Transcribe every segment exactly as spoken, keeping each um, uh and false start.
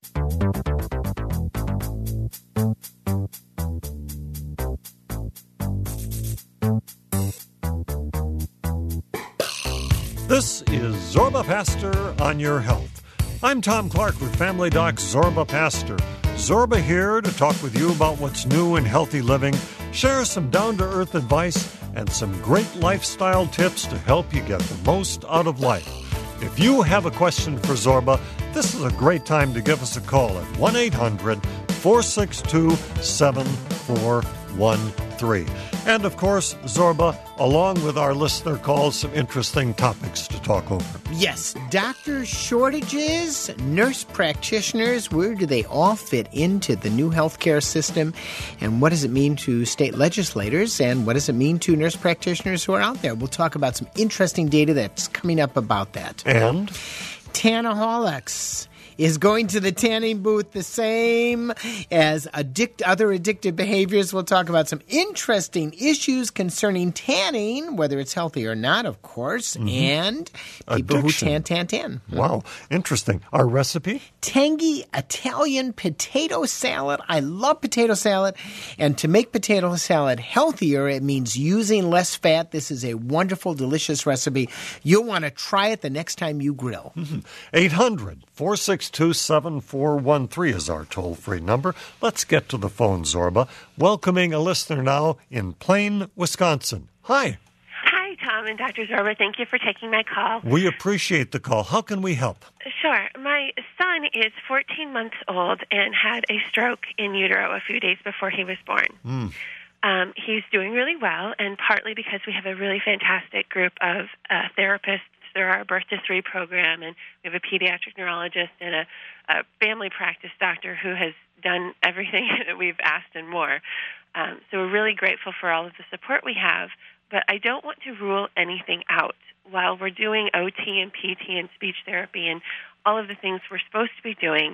This is Zorba Pastor on Your Health. I'm Tom Clark with Family Doc's Zorba Pastor. Zorba here to talk with you about what's new in healthy living, share some down-to-earth advice, and some great lifestyle tips to help you get the most out of life. If you have a question for Zorba, this is a great time to give us a call at one eight hundred four six two seven four one three. And, of course, Zorba, along with our listener calls, some interesting topics to talk over. Yes, doctor shortages, nurse practitioners, where do they all fit into the new healthcare system? And what does it mean to state legislators? And what does it mean to nurse practitioners who are out there? We'll talk about some interesting data that's coming up about that. And? Tannaholics. Is going to the tanning booth the same as addict, other addictive behaviors? We'll talk about some interesting issues concerning tanning, whether it's healthy or not, of course, mm-hmm. and people Addiction. who tan, tan, tan. Wow, interesting. Our recipe? Tangy Italian potato salad. I love potato salad. And to make potato salad healthier, it means using less fat. This is a wonderful, delicious recipe. You'll want to try it the next time you grill. Mm-hmm. eight hundred four six two seven four one three is our toll-free number. Let's get to the phone, Zorba. Welcoming a listener now in Plain, Wisconsin. Hi. Hi, Tom and Doctor Zorba. Thank you for taking my call. We appreciate the call. How can we help? Sure. My son is fourteen months old and had a stroke in utero a few days before he was born. Mm. Um, he's doing really well, and partly because we have a really fantastic group of uh, therapists through our Birth to Three program, and we have a pediatric neurologist and a, a family practice doctor who has done everything that we've asked and more. Um, so we're really grateful for all of the support we have, but I don't want to rule anything out. While we're doing O T and P T and speech therapy and all of the things we're supposed to be doing,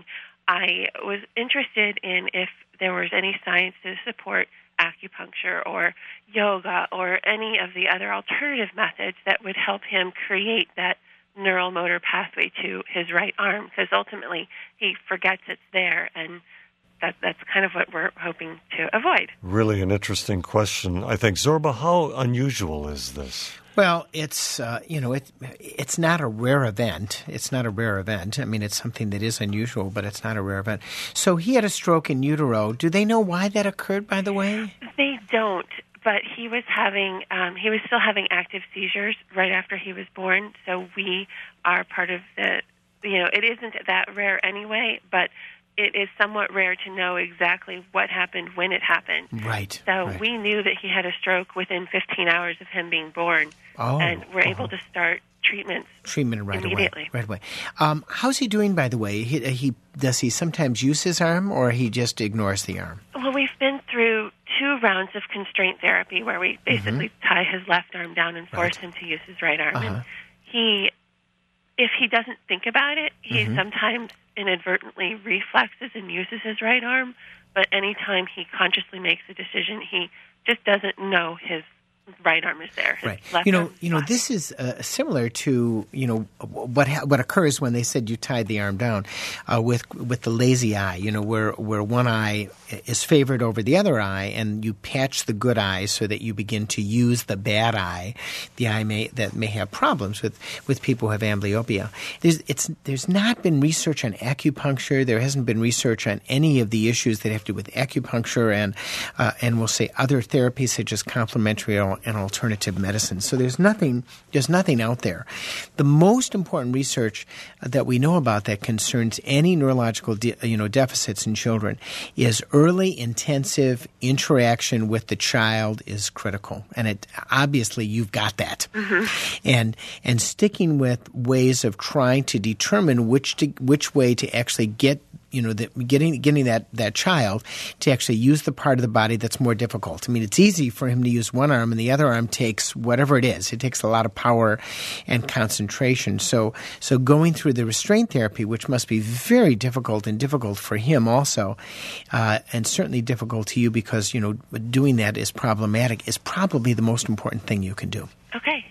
I was interested in if there was any science to support acupuncture or yoga or any of the other alternative methods that would help him create that neural motor pathway to his right arm, because ultimately he forgets it's there, and that, that's kind of what we're hoping to avoid. Really an interesting question. I think, Zorba, how unusual is this? Well, it's, uh, you know, it, it's not a rare event. It's not a rare event. I mean, it's something that is unusual, but it's not a rare event. So he had a stroke in utero. Do they know why that occurred, by the way? They don't, but he was having, um, he was still having active seizures right after he was born. So we are part of the, you know, it isn't that rare anyway, but it is somewhat rare to know exactly what happened when it happened. Right. So right. we knew that he had a stroke within fifteen hours of him being born, oh, and we're uh-huh. able to start treatments treatment right immediately. away. Right away. Um, how's he doing, by the way? He, he does he sometimes use his arm, or he just ignores the arm? Well, we've been through two rounds of constraint therapy where we basically mm-hmm. tie his left arm down and force right. him to use his right arm. Uh-huh. And he, if he doesn't think about it, he mm-hmm. sometimes inadvertently reflexes and uses his right arm, but anytime he consciously makes a decision, he just doesn't know his right arm is there. His right. left You know, arm you know, left. this is uh, similar to you know what ha- what occurs when they said you tied the arm down uh, with with the lazy eye. You know, where where one eye is favored over the other eye, and you patch the good eye so that you begin to use the bad eye, the eye may that may have problems with, with people who have amblyopia. There's it's there's not been research on acupuncture. There hasn't been research on any of the issues that have to do with acupuncture and uh, and we'll say other therapies such as complementary and alternative medicine. So there's nothing there's nothing out there. The most important research that we know about that concerns any neurological de- you know deficits in children is early intensive interaction with the child is critical. And it obviously you've got that. Mm-hmm. And and sticking with ways of trying to determine which to, which way to actually get you know, the, getting getting that, that child to actually use the part of the body that's more difficult. I mean, it's easy for him to use one arm, and the other arm takes whatever it is. It takes a lot of power and concentration. So so going through the restraint therapy, which must be very difficult and difficult for him also, uh, and certainly difficult to you because, you know, doing that is problematic, is probably the most important thing you can do. Okay.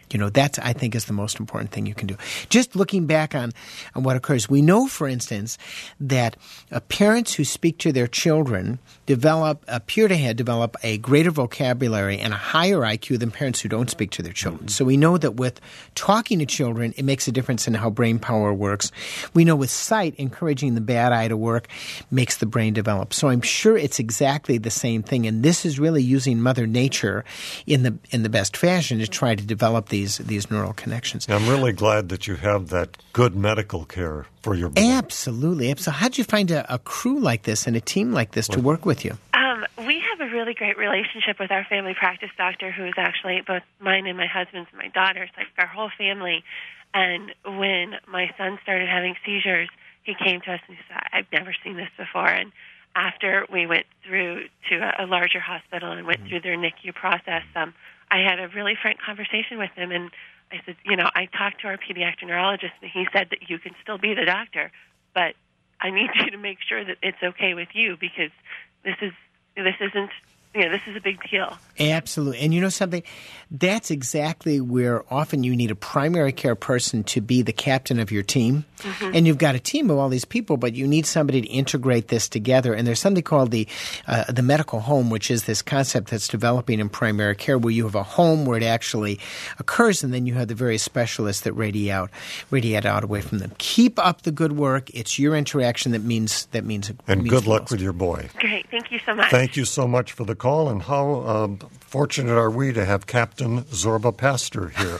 You know, that, I think, is the most important thing you can do. Just looking back on, on what occurs, we know, for instance, that uh, parents who speak to their children develop, appear to have develop a greater vocabulary and a higher I Q than parents who don't speak to their children. So we know that with talking to children, it makes a difference in how brain power works. We know with sight, encouraging the bad eye to work makes the brain develop. So I'm sure it's exactly the same thing. And this is really using Mother Nature in the in the best fashion to try to develop these these neural connections. I'm really glad that you have that good medical care for your boy. Absolutely. So how'd you find a, a crew like this and a team like this to work with you? Um, we have a really great relationship with our family practice doctor, who is actually both mine and my husband's and my daughter's, like our whole family. And when my son started having seizures, he came to us and he said, I've never seen this before. And after we went through to a, a larger hospital and went mm-hmm. through their N I C U process, um, I had a really frank conversation with him, and I said, you know, I talked to our pediatric neurologist, and he said that you can still be the doctor, but I need you to make sure that it's okay with you, because this is this isn't, you know, this is a big deal. Absolutely. And you know something? That's exactly where often you need a primary care person to be the captain of your team. Mm-hmm. And you've got a team of all these people, but you need somebody to integrate this together. And there's something called the uh, the medical home, which is this concept that's developing in primary care, where you have a home where it actually occurs, and then you have the various specialists that radiate out, radiate out away from them. Keep up the good work. It's your interaction that means that means. And means good luck most. with your boy. Great. Thank you so much. Thank you so much for the call, and how um, fortunate are we to have Captain Zorba Pastor here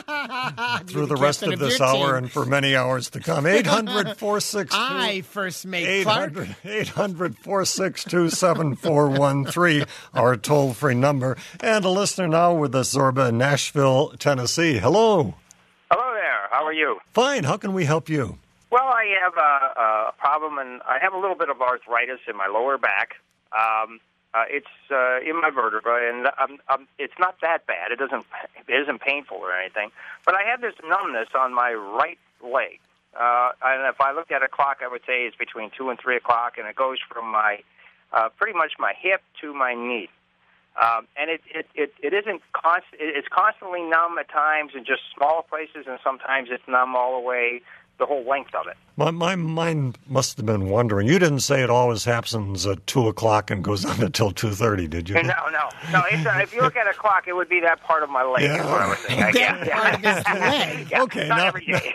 through the, the rest of this hour team. And for many hours to come. eight hundred, four six two I first made Clark. eight hundred, four six two, seven four one three, our toll-free number. And a listener now with us, Zorba in Nashville, Tennessee. Hello. Hello there. How are you? Fine. How can we help you? Well, I have a, a problem, and I have a little bit of arthritis in my lower back. Um, uh, it's uh, in my vertebra, and um, um, it's not that bad. It doesn't, it isn't painful or anything. But I have this numbness on my right leg. Uh, and if I looked at a clock, I would say it's between two and three o'clock, and it goes from my uh, pretty much my hip to my knee. Um, and it, it, it, it isn't const- it's constantly numb at times in just small places, and sometimes it's numb all the way the whole length of it. My, my mind must have been wondering. You didn't say it always happens at two o'clock and goes on until two thirty, did you? No, no. no. It's, uh, if you look at a clock, it would be that part of my leg. Yeah. Is what I was saying. I guess. Part of his leg. Yeah, Okay, not now,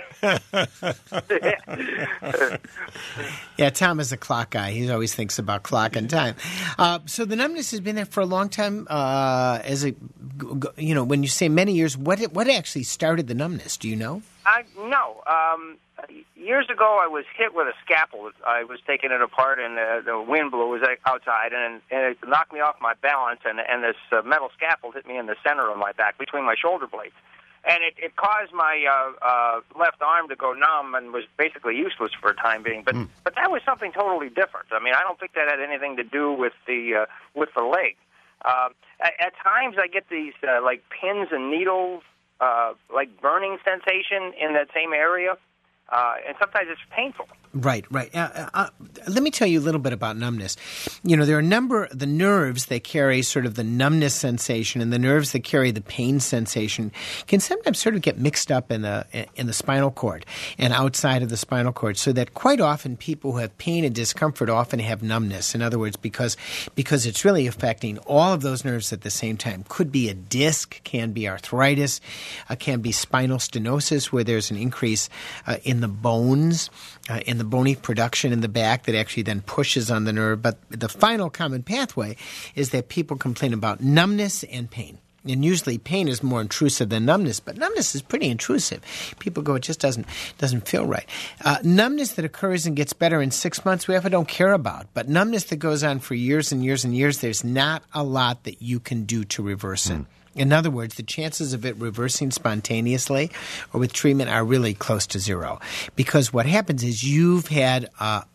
every day. Yeah, Tom is a clock guy. He always thinks about clock and time. Uh, so the numbness has been there for a long time. Uh, as a, you know, when you say many years, what what actually started the numbness? Do you know? I no. Um, years ago, I was hit with a scalpel. I was taking it apart, and the, the wind blew. It was outside, and, and it knocked me off my balance. And, and this uh, metal scalpel hit me in the center of my back, between my shoulder blades, and it, it caused my uh, uh, left arm to go numb and was basically useless for a time being. But mm. but that was something totally different. I mean, I don't think that had anything to do with the uh, with the leg. Uh, at, at times, I get these uh, like pins and needles. Uh, like burning sensation in that same area, uh, and sometimes it's painful. Right, right. Uh, uh, let me tell you a little bit about numbness. You know, there are a number, the nerves that carry sort of the numbness sensation and the nerves that carry the pain sensation can sometimes sort of get mixed up in the in the spinal cord and outside of the spinal cord, so that quite often people who have pain and discomfort often have numbness. In other words, because because it's really affecting all of those nerves at the same time. Could be a disc, can be arthritis, uh, can be spinal stenosis, where there's an increase uh, in the bones, uh, in the bony production in the back that actually then pushes on the nerve. But the final common pathway is that people complain about numbness and pain. And usually pain is more intrusive than numbness, but numbness is pretty intrusive. People go, it just doesn't doesn't feel right. Uh, numbness that occurs and gets better in six months, we often don't care about. But numbness that goes on for years and years and years, there's not a lot that you can do to reverse it. Mm. In other words, the chances of it reversing spontaneously or with treatment are really close to zero. Because what happens is you've had uh,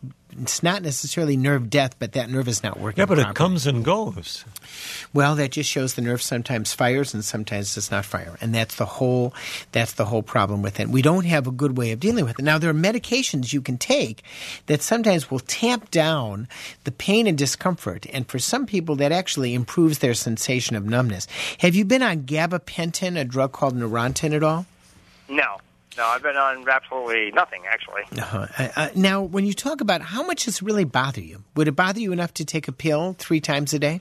it's not necessarily nerve death, but that nerve is not working Yeah, but properly. it comes and goes. Well, that just shows the nerve sometimes fires and sometimes does not fire, and that's the whole that's the whole problem with it. We don't have a good way of dealing with it. Now, there are medications you can take that sometimes will tamp down the pain and discomfort, and for some people, that actually improves their sensation of numbness. Have you been on gabapentin, a drug called Neurontin, at all? No. No, I've been on absolutely nothing, actually. Uh-huh. Uh, now, when you talk about how much does it really bother you, would it bother you enough to take a pill three times a day?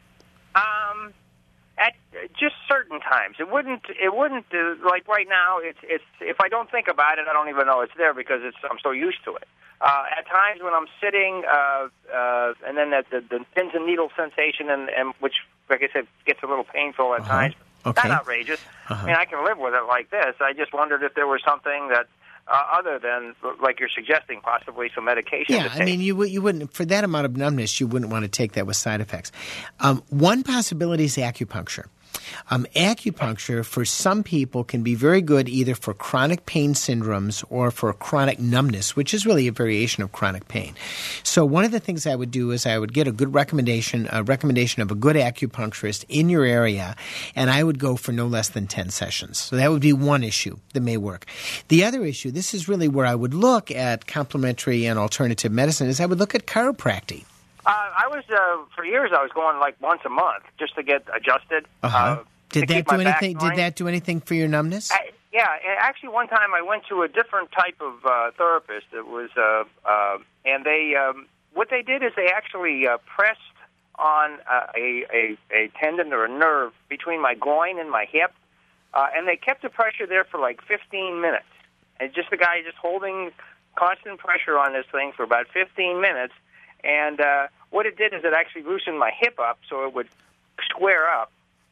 Um, at just certain times, it wouldn't. It wouldn't uh, like right now. It's it's. If I don't think about it, I don't even know it's there because it's. I'm so used to it. Uh, at times when I'm sitting, uh, uh, and then that the, the pins and needles sensation, and, and which, like I said, gets a little painful at uh-huh. times. Okay. Not outrageous. Uh-huh. I mean, I can live with it like this. I just wondered if there was something that. Uh, other than, like you're suggesting, possibly some medication Yeah, to take. I mean, you, you wouldn't, for that amount of numbness, you wouldn't want to take that with side effects. Um, one possibility is acupuncture. Um, acupuncture, for some people, can be very good either for chronic pain syndromes or for chronic numbness, which is really a variation of chronic pain. So one of the things I would do is I would get a good recommendation, a recommendation of a good acupuncturist in your area, and I would go for no less than ten sessions. So that would be one issue that may work. The other issue, this is really where I would look at complementary and alternative medicine, is I would look at chiropractic. Uh, I was uh, for years. I was going like once a month just to get adjusted. Uh-huh. Uh, did to that keep my do back anything? going. Did that do anything for your numbness? I, yeah, actually, one time I went to a different type of uh, therapist. It was, uh, uh, and they um, what they did is they actually uh, pressed on uh, a, a a tendon or a nerve between my groin and my hip, uh, and they kept the pressure there for like fifteen minutes. And just the guy just holding constant pressure on this thing for about fifteen minutes. And uh, what it did is it actually loosened my hip up so it would square up.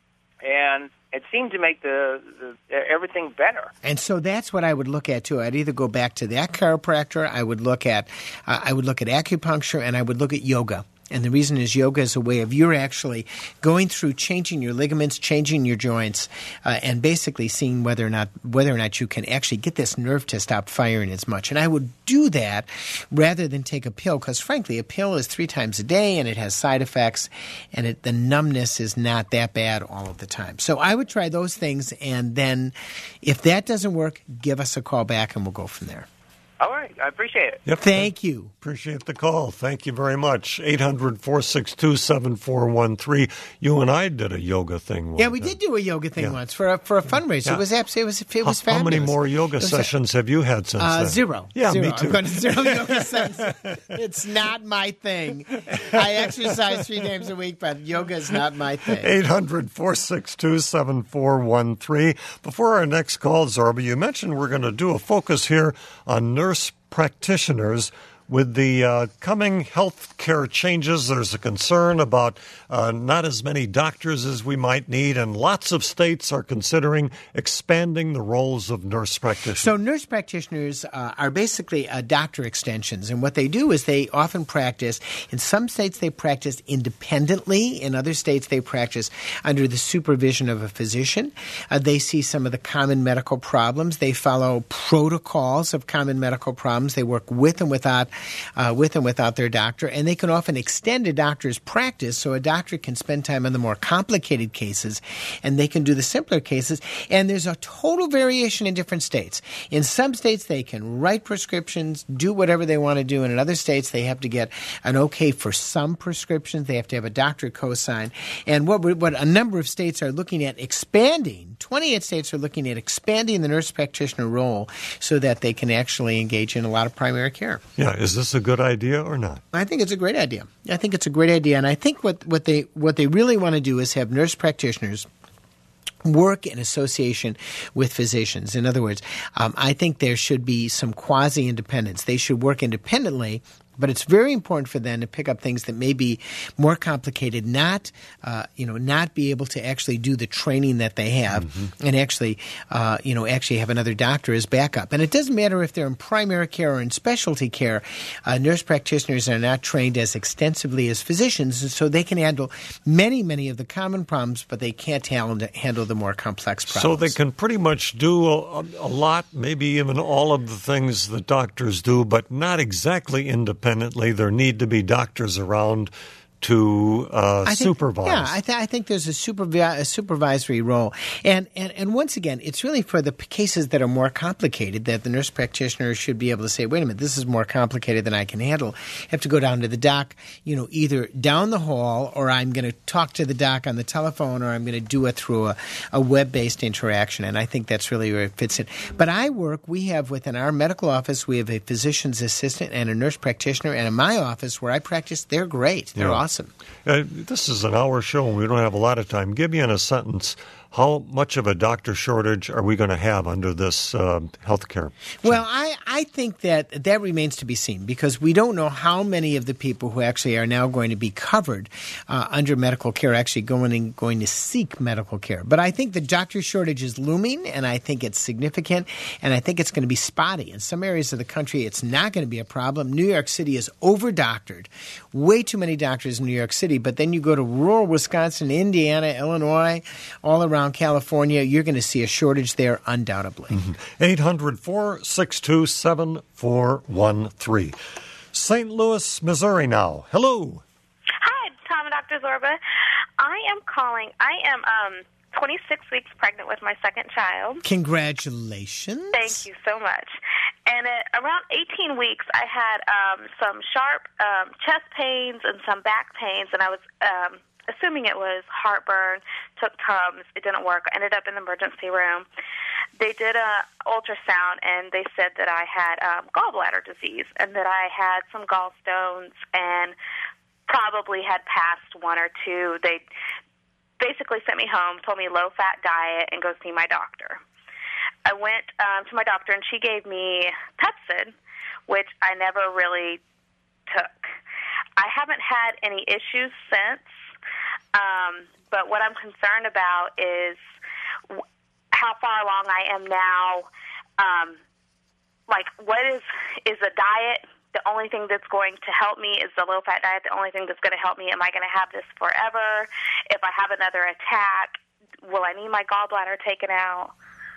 And it seemed to make the, the everything better. And so that's what I would look at too. I'd either go back to that chiropractor, I would look at uh, I would look at acupuncture, and I would look at yoga. And the reason is yoga is a way of you're actually going through changing your ligaments, changing your joints, uh, and basically seeing whether or not whether or not you can actually get this nerve to stop firing as much. And I would do that rather than take a pill because, frankly, a pill is three times a day and it has side effects, and it, the numbness is not that bad all of the time. So I would try those things, and then if that doesn't work, give us a call back and we'll go from there. All right. I appreciate it. Yep. Thank you. Appreciate the call. Thank you very much. eight hundred, four six two, seven four one three. You and I did a yoga thing once. Yeah, we did do a yoga thing Yeah. once for a, for a fundraiser. Yeah. It was absolutely, it was, it was How, fabulous. how many more yoga It was- sessions have you had since Uh, then? zero. Yeah, zero. me too. I'm going to zero yoga sessions. It's not my thing. I exercise three times a week, but yoga is not my thing. eight hundred, four six two, seven four one three. Before our next call, Zorba, you mentioned we're going to do a focus here on nurse practitioners. With the uh, coming health care changes, there's a concern about uh, not as many doctors as we might need, and lots of states are considering expanding the roles of nurse practitioners. So nurse practitioners uh, are basically uh, doctor extensions, and what they do is they often practice, in some states they practice independently, in other states they practice under the supervision of a physician. Uh, they see some of the common medical problems. They follow protocols of common medical problems. They work with and without Uh, with and without their doctor, and they can often extend a doctor's practice so a doctor can spend time on the more complicated cases and they can do the simpler cases. And there's a total variation in different states. In some states, they can write prescriptions, do whatever they want to do, and in other states, they have to get an okay for some prescriptions. They have to have a doctor co-sign. And what, we, what a number of states are looking at expanding, twenty-eight states are looking at expanding the nurse practitioner role so that they can actually engage in a lot of primary care. Yeah, is this a good idea or not? I think it's a great idea. I think it's a great idea, and I think what, what they what they really want to do is have nurse practitioners work in association with physicians. In other words, um, I think there should be some quasi-independence. They should work independently, but it's very important for them to pick up things that may be more complicated, not uh, you know, not be able to actually do the training that they have, mm-hmm. and actually uh, you know actually have another doctor as backup. And it doesn't matter if they're in primary care or in specialty care. Uh, nurse practitioners are not trained as extensively as physicians, and so they can handle many, many of the common problems, but they can't handle, handle the more complex problems. So they can pretty much do a, a lot, maybe even all of the things that doctors do, but not exactly independent. independently. There need to be doctors around to uh, I think, supervise. Yeah, I, th- I think there's a, supervi- a supervisory role. And, and and once again, it's really for the p- cases that are more complicated that the nurse practitioner should be able to say, wait a minute, this is more complicated than I can handle. I have to go down to the doc, you know, either down the hall, or I'm going to talk to the doc on the telephone, or I'm going to do it through a, a web-based interaction. And I think that's really where it fits in. But I work, we have within our medical office, we have a physician's assistant and a nurse practitioner. And in my office where I practice, they're great. They're Yeah. awesome. Uh, this is an hour show, and we don't have a lot of time. Give me in a sentence, how much of a doctor shortage are we going to have under this uh, health care? Well, I, I think that that remains to be seen, because we don't know how many of the people who actually are now going to be covered uh, under medical care actually going and going to seek medical care. But I think the doctor shortage is looming, and I think it's significant, and I think it's going to be spotty. In some areas of the country, it's not going to be a problem. New York City is over-doctored. Way too many doctors in New York City. But then you go to rural Wisconsin, Indiana, Illinois, all around California, you're going to see a shortage there undoubtedly. Mm-hmm. eight hundred, four six two, seven four one three. Saint Louis, Missouri now. Hello. Hi, Tom and Doctor Zorba. I am calling. I am um, twenty-six weeks pregnant with my second child. Congratulations. Thank you so much. And at around eighteen weeks, I had um, some sharp um, chest pains and some back pains, and I was um, assuming it was heartburn, took Tums, it didn't work. I ended up in the emergency room. They did a ultrasound, and they said that I had um, gallbladder disease and that I had some gallstones and probably had passed one or two. They basically sent me home, told me low-fat diet, and go see my doctor. I went um, to my doctor, and she gave me Pepcid, which I never really took. I haven't had any issues since. Um, but what I'm concerned about is w- how far along I am now. Um, like, what is is a diet the only thing that's going to help me? Is the low-fat diet the only thing that's going to help me? Am I going to have this forever? If I have another attack, will I need my gallbladder taken out?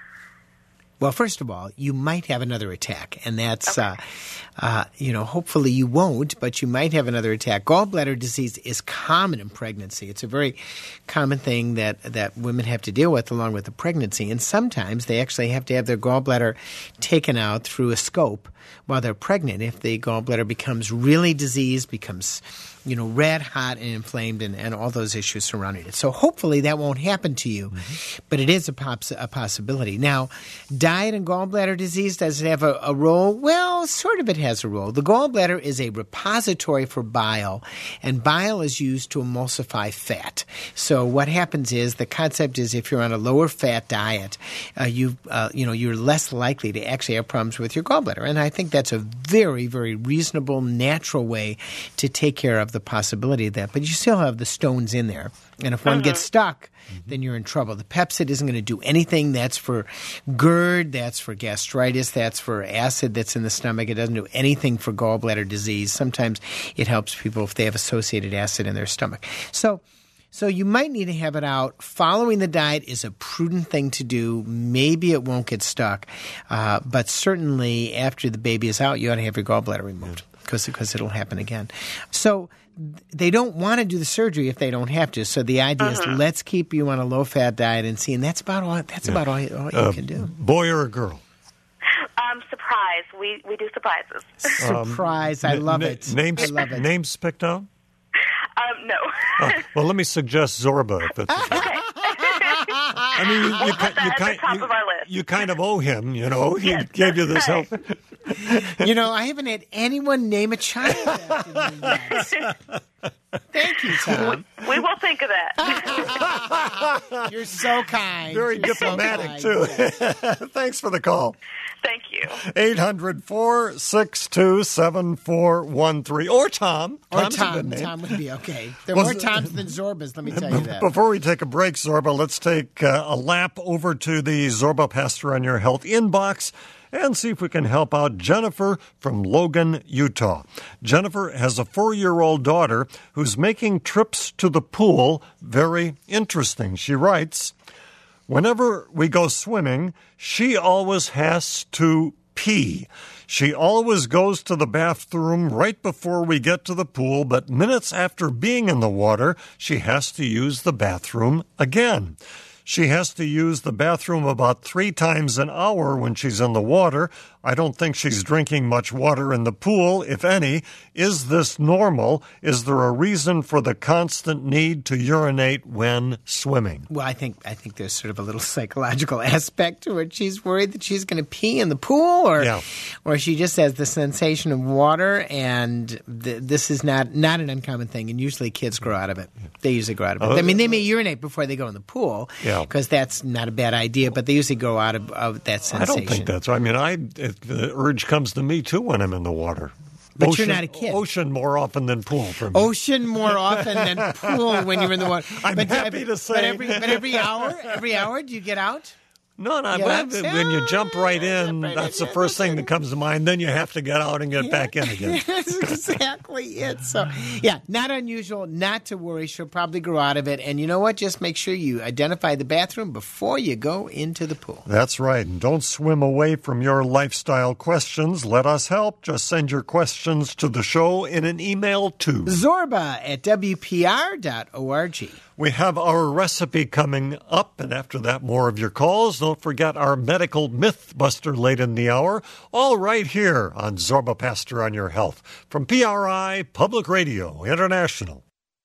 Well, first of all, you might have another attack, and that's, Okay. uh, uh, you know, hopefully you won't, but you might have another attack. Gallbladder disease is common in pregnancy. It's a very common thing that, that women have to deal with along with the pregnancy, and sometimes they actually have to have their gallbladder taken out through a scope while they're pregnant if the gallbladder becomes really diseased, becomes, you know, red hot and inflamed, and, and all those issues surrounding it. So hopefully that won't happen to you, mm-hmm. but it is a, pops, a possibility. Now, diet and gallbladder disease, does it have a, a role? Well, sort of it has a role. The gallbladder is a repository for bile, and bile is used to emulsify fat. So what happens is, the concept is, if you're on a lower fat diet, uh, you uh, you know, you're less likely to actually have problems with your gallbladder. And I think that's a very, very reasonable, natural way to take care of the possibility of that. But you still have the stones in there. And if one mm-hmm. gets stuck, mm-hmm. then you're in trouble. The Pepcid isn't going to do anything. That's for GERD, that's for gastritis, that's for acid that's in the stomach. It doesn't do anything for gallbladder disease. Sometimes it helps people if they have associated acid in their stomach. So So you might need to have it out. Following the diet is a prudent thing to do. Maybe it won't get stuck. Uh, but certainly after the baby is out, you ought to have your gallbladder removed because because it'll happen again. So they don't want to do the surgery if they don't have to. So the idea uh-huh. is, let's keep you on a low-fat diet and see. And that's about all, that's yeah. about all, all you uh, can do. Boy or a girl? Um, surprise. We we do surprises. Surprise. Um, I love n- it. Names, I love it. Names picked out? Um, no. Oh, well, let me suggest Zorba. If it's Okay. I mean, you, you, We'll you, put that you, at kind, the top you, of our list. you kind of owe him, you know. He Yes. gave you this help. You know, I haven't had anyone name a child after me yet. Thank you, Tom. We will think of that. You're so kind. Very You're diplomatic, so too. Thanks for the call. Thank you. eight hundred, four six two, seven four one three. Or Tom. Or Tom's a good Tom. name. Tom would be okay. There are Well, more Toms than Zorbas, let me tell you that. Before we take a break, Zorba, let's take uh, a lap over to the Zorba Pastor on Your Health inbox and see if we can help out Jennifer from Logan, Utah. Jennifer has a four-year-old daughter who's making trips to the pool very interesting. She writes, whenever we go swimming, she always has to pee. She always goes to the bathroom right before we get to the pool, but minutes after being in the water, she has to use the bathroom again. She has to use the bathroom about three times an hour when she's in the water. I don't think she's drinking much water in the pool, if any. Is this normal? Is there a reason for the constant need to urinate when swimming? Well, I think I think there's sort of a little psychological aspect to it. She's worried that she's going to pee in the pool, or yeah. or she just has the sensation of water, and th- this is not, not an uncommon thing, and usually kids grow out of it. They usually grow out of it. Uh, I mean, they may urinate before they go in the pool, because yeah. that's not a bad idea, but they usually grow out of, of that sensation. I don't think that's right. I mean, I it, the urge comes to me, too, when I'm in the water. But ocean, you're not a kid. Ocean more often than pool for me. Ocean more often than pool when you're in the water. I'm but, happy to say. But every, but every hour, every hour, do you get out? No, no. Yeah, But when you jump right in, right that's in, the first thing that comes to mind. Then you have to get out and get yeah. back in again. That's exactly it. So, yeah, not unusual, not to worry. She'll probably grow out of it. And you know what? Just make sure you identify the bathroom before you go into the pool. That's right. And don't swim away from your lifestyle questions. Let us help. Just send your questions to the show in an email to Zorba at W P R dot org. We have our recipe coming up, and after that, more of your calls. Don't forget our medical myth buster late in the hour, all right here on Zorba Pastor on Your Health from P R I Public Radio International.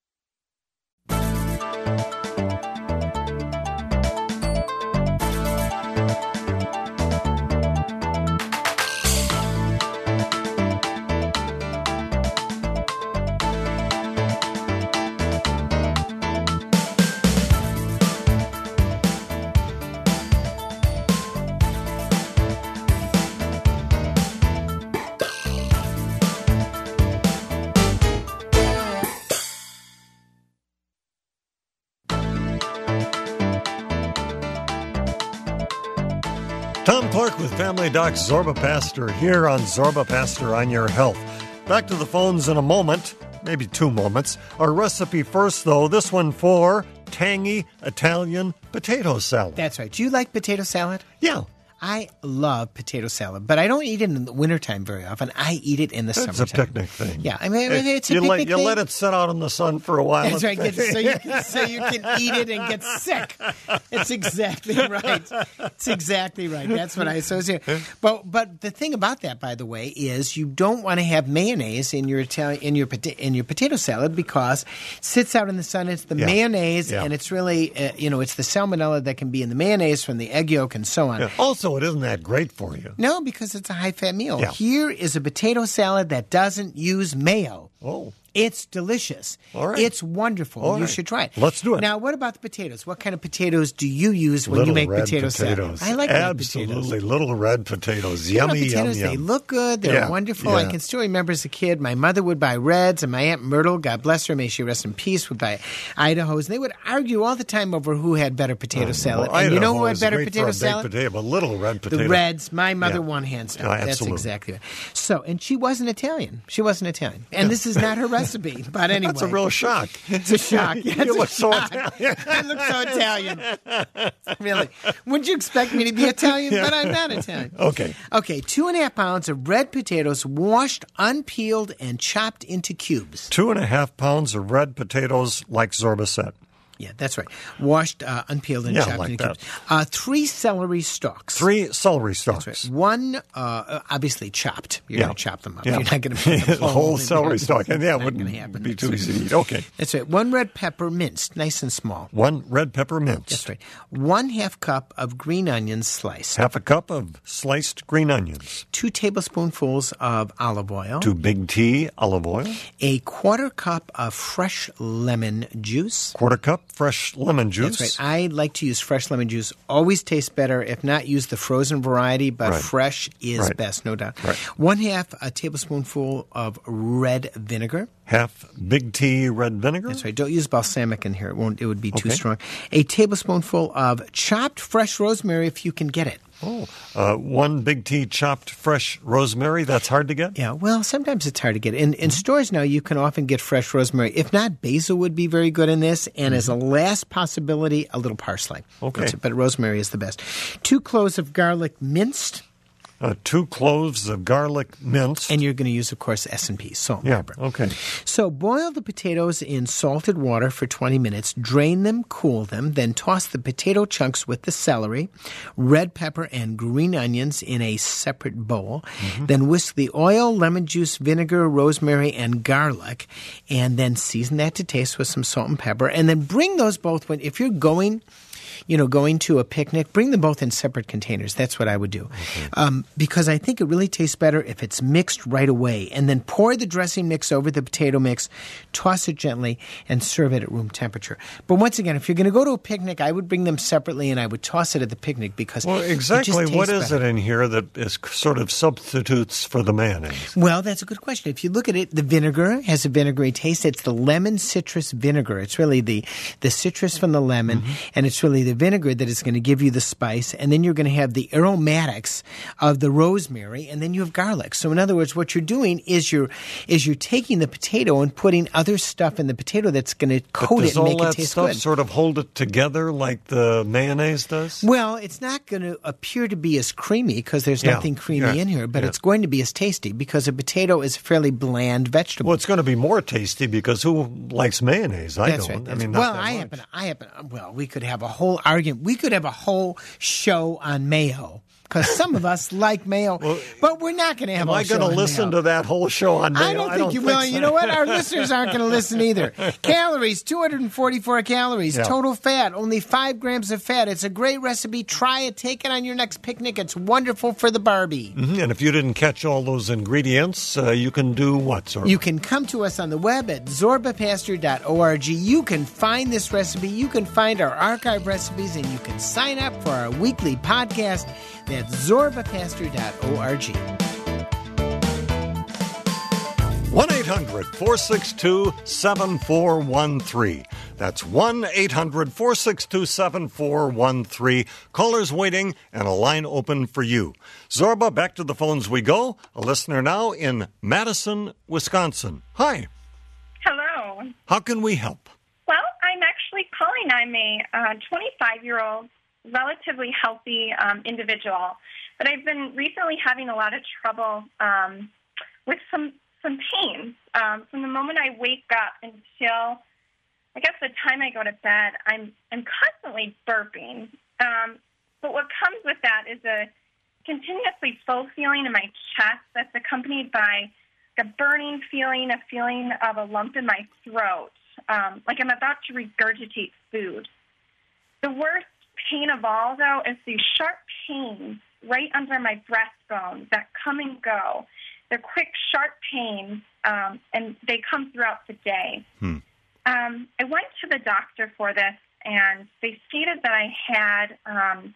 Tom Clark with Family Doc Zorba Pastor here on Zorba Pastor on Your Health. Back to the phones in a moment, maybe two moments. Our recipe first, though, this one for tangy Italian potato salad. That's right. Do you like potato salad? Yeah. I love potato salad, but I don't eat it in the wintertime very often. I eat it in the It's summertime. a picnic thing. Yeah, I mean, it's a you picnic let, you thing. let it sit out in the sun for a while. That's right, get, so, you can, so you can eat it and get sick. It's exactly right. It's exactly right. That's what I associate. But but the thing about that, by the way, is you don't want to have mayonnaise in your Italian in your pota- in your potato salad because it sits out in the sun. It's the Yeah. mayonnaise, Yeah. and it's really uh, you know it's the salmonella that can be in the mayonnaise from the egg yolk and so on. Yeah. Also, it isn't that great for you. No, because it's a high-fat meal. Yeah. Here is a potato salad that doesn't use mayo. Oh. It's delicious. All right. It's wonderful. All You right. should try it. Let's do it. Now, what about the potatoes? What kind of potatoes do you use when Little you make red potato potatoes. salad? I like Absolutely. red potatoes. Little red potatoes. You know, Yummy, potatoes, yum, they yum. look good. They're Yeah, wonderful. I yeah. can still remember as a kid, my mother would buy reds, and my Aunt Myrtle, God bless her, may she rest in peace, would buy Idaho's. And they would argue all the time over who had better potato salad. Well, and you know Idaho who had is better great potato for a baked salad? potato, but little red potato. The Reds. My mother Yeah. won hands down. Yeah, That's absolutely. exactly right. So, and she wasn't Italian. She wasn't Italian. And this is not her recipe. But anyway. That's a real shock. It's a shock. Yeah, You it's a look so shock. Italian. I look so Italian. Really. Would you expect me to be Italian? Yeah. But I'm not Italian. Okay. Okay, two and a half pounds of red potatoes washed, unpeeled, and chopped into cubes. Two and a half pounds of red potatoes, like Zorba said. Yeah, that's right. Washed, uh, unpeeled, and Yeah, chopped like into that. cubes. Uh, three celery stalks. Three celery stalks. That's right. One, uh, obviously chopped. You're Yeah. going to chop them up. Yeah. You're not going to the whole celery stalk. And yeah, it not wouldn't gonna happen. be too easy to eat. Okay. That's right. One red pepper minced, nice and small. One red pepper minced. That's right. One half cup of green onions sliced. Half a cup of sliced green onions. Two tablespoonfuls of olive oil. Two big tea olive oil. A quarter cup of fresh lemon juice. Quarter cup fresh lemon juice. That's right. I like to use fresh lemon juice. Always tastes better. If not, use the frozen variety, but Right. fresh is Right. best, no doubt. Right. One half a tablespoonful of red vinegar. Half big tea red vinegar. That's right. Don't use balsamic in here. It won't. It would be too Okay. strong. A tablespoonful of chopped fresh rosemary, if you can get it. Oh, uh, one big tea chopped fresh rosemary. That's hard to get. Yeah, well, sometimes it's hard to get. In, in stores now, you can often get fresh rosemary. If not, basil would be very good in this. And as a last possibility, a little parsley. Okay. That's it, but rosemary is the best. Two cloves of garlic minced. Uh, two cloves of garlic minced. And you're going to use, of course, S and P, salt and yeah, pepper. okay. So boil the potatoes in salted water for twenty minutes. Drain them, cool them, then toss the potato chunks with the celery, red pepper, and green onions in a separate bowl. Mm-hmm. Then whisk the oil, lemon juice, vinegar, rosemary, and garlic, and then season that to taste with some salt and pepper. And then bring those both when if you're going you know, going to a picnic, bring them both in separate containers. That's what I would do. Okay. Um, because I think it really tastes better if it's mixed right away. And then pour the dressing mix over the potato mix, toss it gently, and serve it at room temperature. But once again, if you're going to go to a picnic, I would bring them separately, and I would toss it at the picnic because well, exactly it just what tastes is better. it in here that is sort of substitutes for the mayonnaise? Well, that's a good question. If you look at it, the vinegar has a vinegary taste. It's the lemon citrus vinegar. It's really the, the citrus from the lemon, mm-hmm. and it's really the vinegar that is going to give you the spice, and then you're going to have the aromatics of the rosemary, and then you have garlic. So in other words, what you're doing is you're is you're taking the potato and putting other stuff in the potato that's going to coat it and make it taste good. Does all that stuff sort of hold it together like the mayonnaise does? Well, it's not going to appear to be as creamy because there's yeah. nothing creamy yeah. in here, but yeah. it's going to be as tasty because a potato is a fairly bland vegetable. Well, it's going to be more tasty because who likes mayonnaise? I that's don't. Right. I mean, well, not that I much. happen. I happen. Well, we could have a whole argument. We could have a whole show on mayo. Because some of us like mayo, well, but we're not going to have am a I show going to listen mayo. to that whole show on mayo? I don't think I don't you think will. so. You know what? Our listeners aren't going to listen either. Calories, two hundred forty-four calories. Yeah. Total fat, only five grams of fat. It's a great recipe. Try it. Take it on your next picnic. It's wonderful for the Barbie. Mm-hmm. And if you didn't catch all those ingredients, uh, you can do what, Zorba? You can come to us on the web at zorba pastor dot org. You can find this recipe. You can find our archive recipes, and you can sign up for our weekly podcast. That's zorba pastor dot org. one eight hundred four six two seven four one three. That's one eight hundred four six two seven four one three. Callers waiting and a line open for you. Zorba, back to the phones we go. A listener now in Madison, Wisconsin. Hi. Hello. How can we help? Well, I'm actually calling. I'm a uh, twenty-five-year-old, relatively healthy um, individual, but I've been recently having a lot of trouble um, with some some pains. Um, from the moment I wake up until, I guess, the time I go to bed, I'm I'm constantly burping. Um, but what comes with that is a continuously full feeling in my chest that's accompanied by a burning feeling, a feeling of a lump in my throat, um, like I'm about to regurgitate food. The worst pain of all, though, is these sharp pains right under my breastbone that come and go. They're quick, sharp pains, um, and they come throughout the day. Hmm. Um, I went to the doctor for this, and they stated that I had um,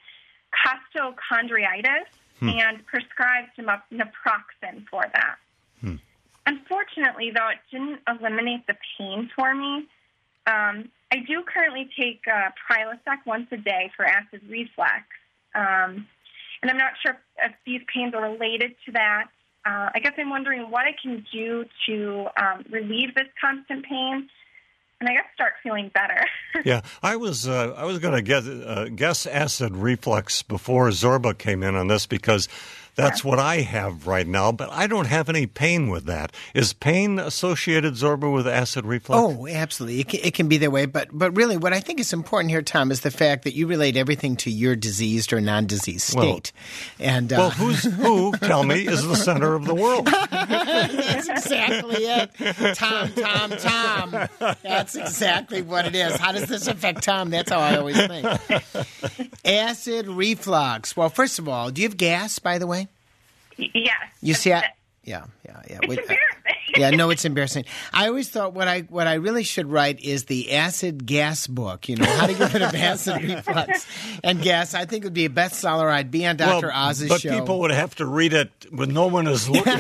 costochondritis hmm. and prescribed naproxen for that. Hmm. Unfortunately, though, it didn't eliminate the pain for me. Um, I do currently take uh, Prilosec once a day for acid reflux, um, and I'm not sure if these pains are related to that. Uh, I guess I'm wondering what I can do to um, relieve this constant pain, and I guess start feeling better. yeah, I was uh, I was going to guess, uh, guess acid reflux before Zorba came in on this because that's what I have right now, but I don't have any pain with that. Is pain associated, Zorba, with acid reflux? Oh, absolutely. It can, it can be that way. But but really, what I think is important here, Tom, is the fact that you relate everything to your diseased or non-diseased state. Well, and uh, well who's, who, tell me, is the center of the world? That's exactly it. Tom, Tom, Tom. That's exactly what it is. How does this affect Tom? That's how I always think. Acid reflux. Well, first of all, do you have gas, by the way? Yes. You see, I, yeah, yeah, yeah. It's Wait, embarrassing. Yeah, no, it's embarrassing. I always thought what I what I really should write is the acid gas book. You know, how to get rid of acid reflux and gas. I think it would be a bestseller. I'd be on Doctor Well, Oz's but show. But people would have to read it when no one is looking.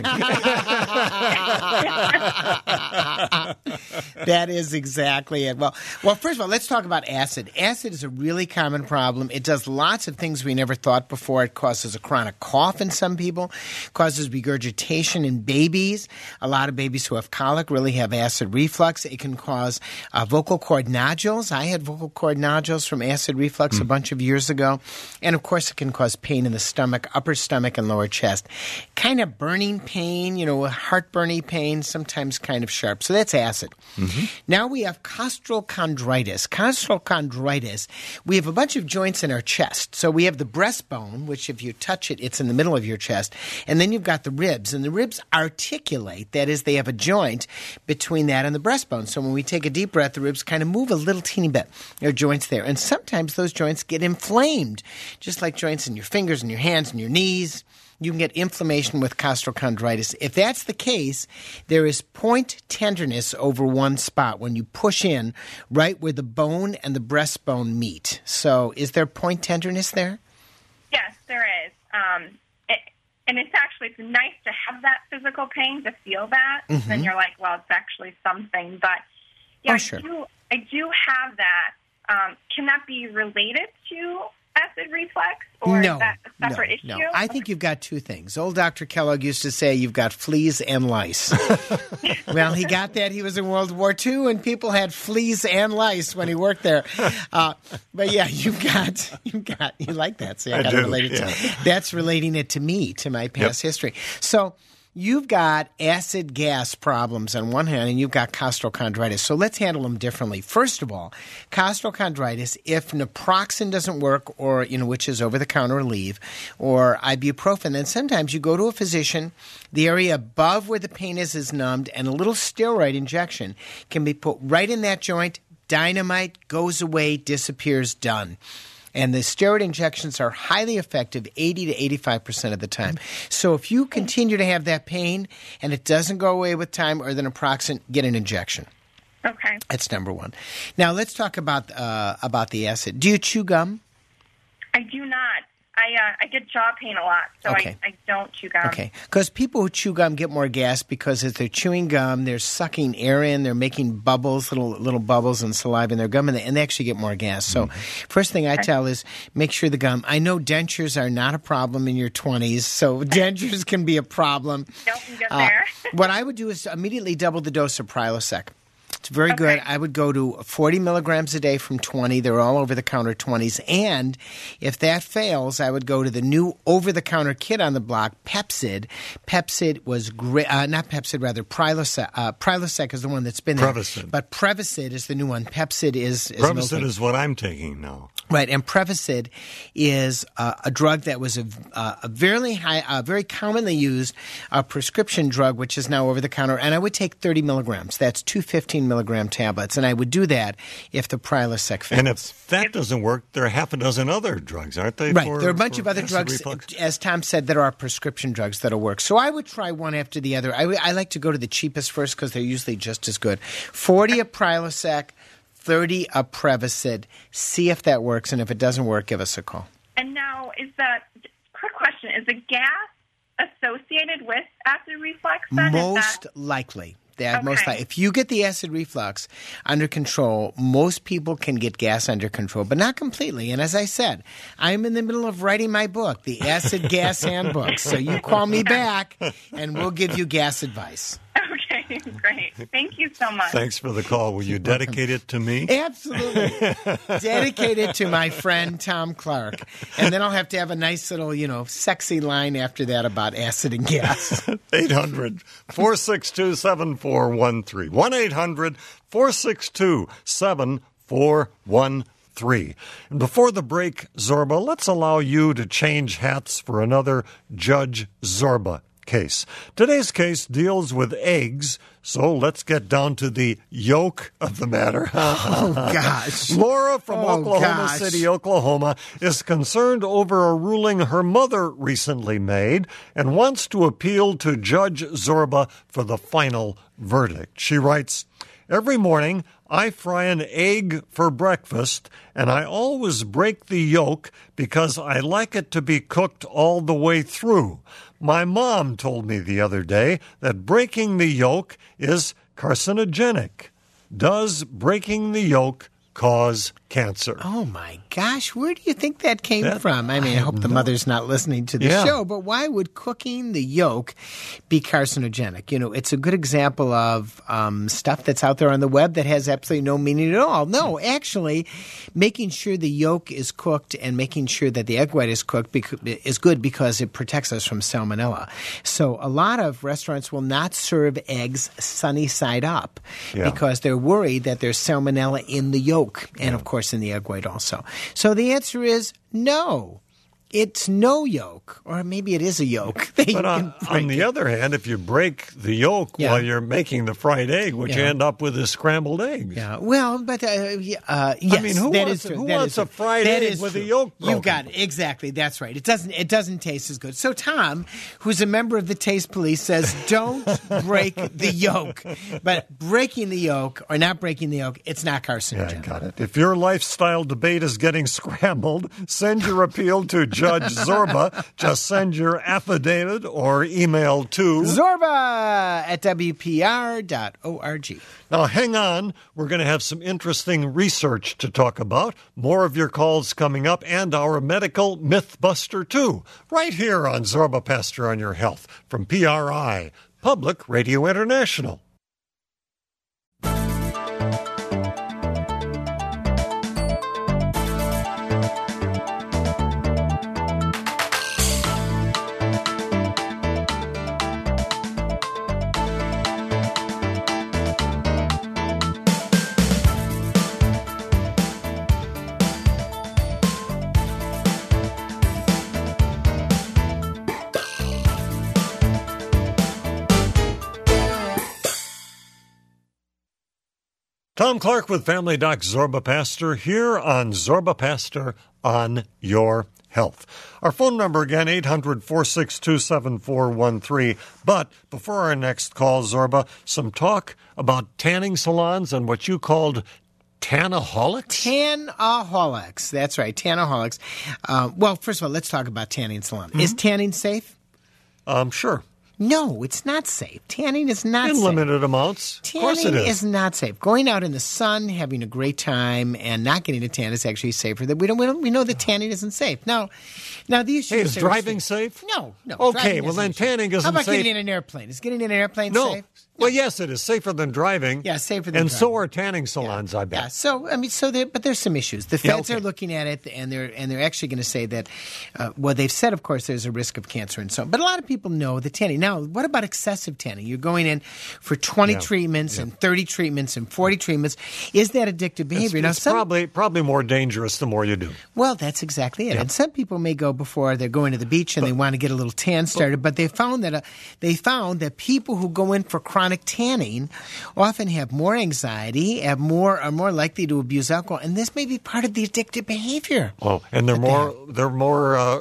That is exactly it. Well, well, first of all, let's talk about acid. Acid is a really common problem. It does lots of things we never thought before. It causes a chronic cough in some people, causes regurgitation in babies. A lot of babies babies who have colic really have acid reflux. It can cause uh, vocal cord nodules. I had vocal cord nodules from acid reflux mm. a bunch of years ago. And, of course, it can cause pain in the stomach, upper stomach, and lower chest. Kind of burning pain, you know, heartburny pain, sometimes kind of sharp. So that's acid. Mm-hmm. Now we have costochondritis. Costochondritis, we have a bunch of joints in our chest. So we have the breastbone, which if you touch it, it's in the middle of your chest. And then you've got the ribs. And the ribs articulate. That is, they have a joint between that and the breastbone. So when we take a deep breath, the ribs kind of move a little teeny bit. There are joints there. And sometimes those joints get inflamed, just like joints in your fingers and your hands and your knees. You can get inflammation with costochondritis. If that's the case, there is point tenderness over one spot when you push in right where the bone and the breastbone meet. So is there point tenderness there? Yes, there is. Um, it, and it's actually it's nice to have that physical pain, to feel that. Mm-hmm. Then you're like, well, it's actually something. But yeah, oh, sure. I, do, I do have that. Um, can that be related to acid reflux, or no, is that a separate no, issue? No, I think you've got two things. Old Doctor Kellogg used to say you've got fleas and lice. Well, he got that. He was in World War Two, and people had fleas and lice when he worked there. Uh, but yeah, you've got, you've got, you like that. See, I, I got to relate it yeah. to That's relating it to me, to my past yep. history. So, you've got acid gas problems on one hand, and you've got costochondritis. So let's handle them differently. First of all, costochondritis, if naproxen doesn't work, or, you know, which is over-the-counter relief, or ibuprofen, then sometimes you go to a physician, the area above where the pain is is numbed, and a little steroid injection can be put right in that joint. Dynamite, goes away, disappears, done. And the steroid injections are highly effective eighty to eighty-five percent of the time. So if you continue to have that pain and it doesn't go away with time or the naproxen, get an injection. Okay. That's number one. Now let's talk about uh, about the acid. Do you chew gum? I do not. I uh, I get jaw pain a lot, so okay. I, I don't chew gum. Okay, because people who chew gum get more gas because as they're chewing gum, they're sucking air in, they're making bubbles, little little bubbles and saliva in their gum, and they, and they actually get more gas. So mm-hmm. first thing I okay. tell is make sure the gum, I know dentures are not a problem in your twenties, so dentures can be a problem. Don't get uh, there. What I would do is immediately double the dose of Prilosec. It's very okay. good. I would go to forty milligrams a day from twenty. They're all over-the-counter twenties. And if that fails, I would go to the new over-the-counter kit on the block, Pepcid. Pepcid was great. Uh, not Pepcid, rather. Prilosec. Uh, Prilosec is the one that's been there. Prevacid. But Prevacid is the new one. Pepcid is... is Prevacid is what I'm taking now. Right, and Prevacid is uh, a drug that was a, uh, a very high, uh, very commonly used uh, prescription drug, which is now over the counter. And I would take thirty milligrams. That's two fifteen milligram tablets, and I would do that if the Prilosec fails. And if that doesn't work, there are half a dozen other drugs, aren't they? Right, for, there are a bunch of other drugs. Reflux? As Tom said, there are prescription drugs that'll work. So I would try one after the other. I, w- I like to go to the cheapest first because they're usually just as good. forty of Prilosec. thirty of Prevacid. See if that works, and if it doesn't work, give us a call. And now, is that quick question? Is the gas associated with acid reflux? Then? Most that... likely. That okay. most likely. If you get the acid reflux under control, most people can get gas under control, but not completely. And as I said, I'm in the middle of writing my book, the Acid Gas Handbook. So you call me back, and we'll give you gas advice. Okay, great. Thank you so much. Thanks for the call. Will you dedicate it to me? Absolutely. Dedicate it to my friend Tom Clark. And then I'll have to have a nice little, you know, sexy line after that about acid and gas. eight hundred, four six two, seven four one three. one eight hundred, four six two, seven four one three. And before the break, Zorba, let's allow you to change hats for another Judge Zorba case. Today's case deals with eggs, so let's get down to the yolk of the matter. Oh, gosh. Laura from oh, Oklahoma gosh. City, Oklahoma, is concerned over a ruling her mother recently made and wants to appeal to Judge Zorba for the final verdict. She writes, "Every morning, I fry an egg for breakfast, and I always break the yolk because I like it to be cooked all the way through. My mom told me the other day that breaking the yolk is carcinogenic. Does breaking the yolk cause cancer. Oh, my gosh. Where do you think that came That- from? I mean, I hope the know. mother's not listening to the Yeah. show, but why would cooking the yolk be carcinogenic? You know, it's a good example of um, stuff that's out there on the web that has absolutely no meaning at all. No, actually, making sure the yolk is cooked and making sure that the egg white is cooked bec- is good because it protects us from salmonella. So a lot of restaurants will not serve eggs sunny side up Yeah. because they're worried that there's salmonella in the yolk and, of course, in the egg white also. So the answer is no. It's no yolk, or maybe it is a yolk. that you But on, can on break the it. other hand, if you break the yolk Yeah. while you're making the fried egg, what you Yeah. end up with is scrambled eggs. Yeah, well, but uh, y- uh, yes, mean, who that wants- is true. who That wants is a true. fried That egg is with true. the yolk You broken? got it exactly. That's right. It doesn't. It doesn't taste as good. So Tom, who's a member of the Taste Police, says don't break the yolk. But breaking the yolk or not breaking the yolk, it's not Yeah, carcinogenic. got it. If your lifestyle debate is getting scrambled, send your appeal to Judge Zorba. Just send your affidavit or email to Zorba at W P R dot org. Now, hang on. We're going to have some interesting research to talk about. More of your calls coming up and our medical Mythbuster, too, right here on Zorba Pastor on Your Health from P R I, Public Radio International. Tom Clark with Family Doc Zorba Pastor here on Zorba Pastor on Your Health. Our phone number again, eight hundred, four six two, seven four one three. But before our next call, Zorba, some talk about tanning salons and what you called tannaholics? Tannaholics. That's right, tannaholics. Uh, well, first of all, let's talk about tanning salon. Mm-hmm. Is tanning safe? Um, sure. No, it's not safe. Tanning is not In safe. limited amounts. Of course it Tanning is. is not safe. Going out in the sun, having a great time, and not getting a tan is actually safer. That we don't. We don't. We know that tanning isn't safe. Now, now the issue Hey, is is there driving safe? No, no. Okay, driving well isn't then an issue. tanning isn't How about safe. getting in an airplane? Is getting in an airplane No. safe? Well, yes, it is safer than driving. Yeah, safer than And driving. so are tanning salons, I bet. Yeah, so I mean, so there, but there's some issues. The Yeah, feds okay. are looking at it, and they're and they're actually going to say that. Uh, well, they've said, of course, there's a risk of cancer and so on. But a lot of people know the tanning. Now, what about excessive tanning? You're going in for twenty Yeah, treatments yeah. and thirty treatments and forty treatments. Is that addictive behavior? It's, now, it's some, probably probably more dangerous the more you do. well, that's exactly it. And some people may go before they're going to the beach and they want to get a little tan started. But they found that uh, they found that people who go in for chronic tanning often have more anxiety, have more are more likely to abuse alcohol, and this may be part of the addictive behavior. Oh, and they're But they more they're more uh,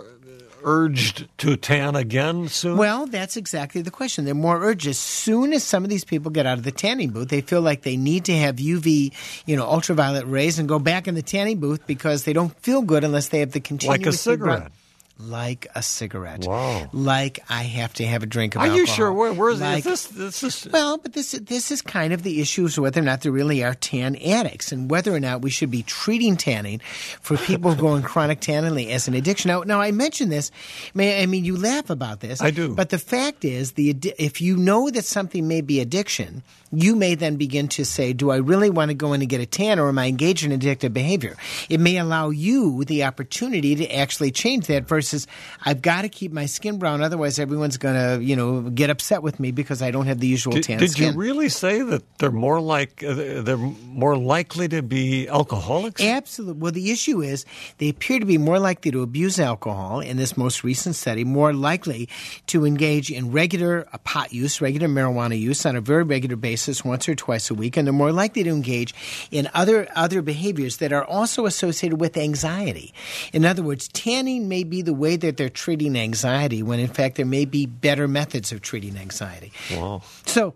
urged to tan again soon. Well, that's exactly the question. They're more urged. As soon as some of these people get out of the tanning booth, they feel like they need to have U V, you know, ultraviolet rays and go back in the tanning booth because they don't feel good unless they have the continuous like a cigarette. Like a cigarette. Wow. Like I have to have a drink of Are alcohol. you sure? Where, where's like, is this? This is Well, but this this is kind of the issue is whether or not there really are tan addicts and whether or not we should be treating tanning for people who go on chronic tanning as an addiction. Now, now I mention this. may- I mean, you laugh about this. I do. But the fact is, the addi- if you know that something may be addiction, you may then begin to say, do I really want to go in and get a tan or am I engaged in addictive behavior? It may allow you the opportunity to actually change that versus I've got to keep my skin brown, otherwise everyone's going to, you know, get upset with me because I don't have the usual Did, tan did skin. you really say that they're more like uh, they're more likely to be alcoholics? Absolutely. Well, the issue is they appear to be more likely to abuse alcohol in this most recent study, more likely to engage in regular uh, pot use, regular marijuana use on a very regular basis once or twice a week, and they're more likely to engage in other other behaviors that are also associated with anxiety. In other words, tanning may be the way that they're treating anxiety when in fact there may be better methods of treating anxiety. Wow. So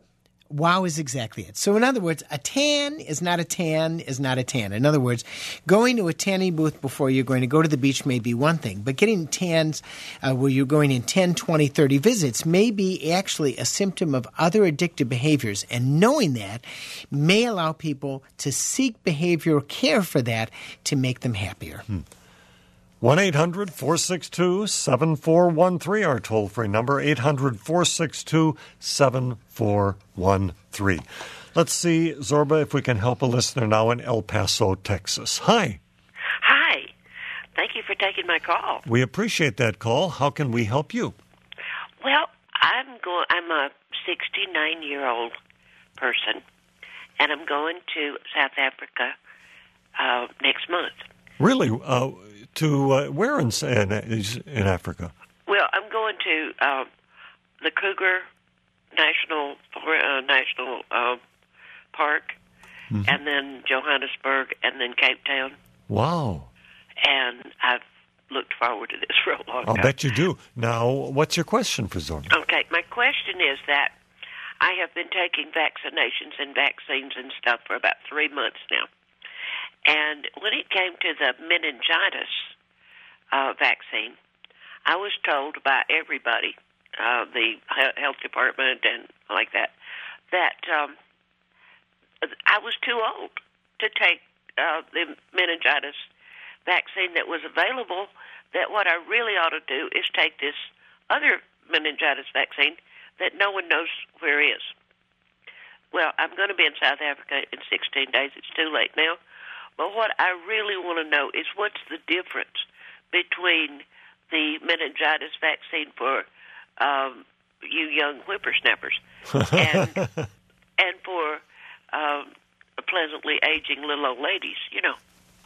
Wow is exactly it. So in other words, a tan is not a tan is not a tan. In other words, going to a tanning booth before you're going to go to the beach may be one thing, but getting tans uh, where you're going in ten, twenty, thirty visits may be actually a symptom of other addictive behaviors. And knowing that may allow people to seek behavioral care for that to make them happier. Hmm. one eight hundred four six two seven four one three, our toll-free number, eight hundred four six two seven four one three. Let's see, Zorba, if we can help a listener now in El Paso, Texas. Hi. Hi. Thank you for taking my call. We appreciate that call. How can we help you? Well, I'm going. I'm a sixty-nine-year-old person, and I'm going to South Africa uh, next month. Really? Uh, to uh, where in, in in Africa? Well, I'm going to uh, the Kruger National uh, National uh, Park, mm-hmm. and then Johannesburg, and then Cape Town. Wow! And I've looked forward to this for a long I'll time. I'll bet you do. Now, what's your question for Zorba? Okay, my question is that I have been taking vaccinations and vaccines and stuff for about three months now. And when it came to the meningitis uh, vaccine, I was told by everybody, uh, the health department and like that, that um, I was too old to take uh, the meningitis vaccine that was available, that what I really ought to do is take this other meningitis vaccine that no one knows where is. Well, I'm going to be in South Africa in sixteen days. It's too late now. But what I really want to know is what's the difference between the meningitis vaccine for um, you young whippersnappers and, and for um, pleasantly aging little old ladies, you know.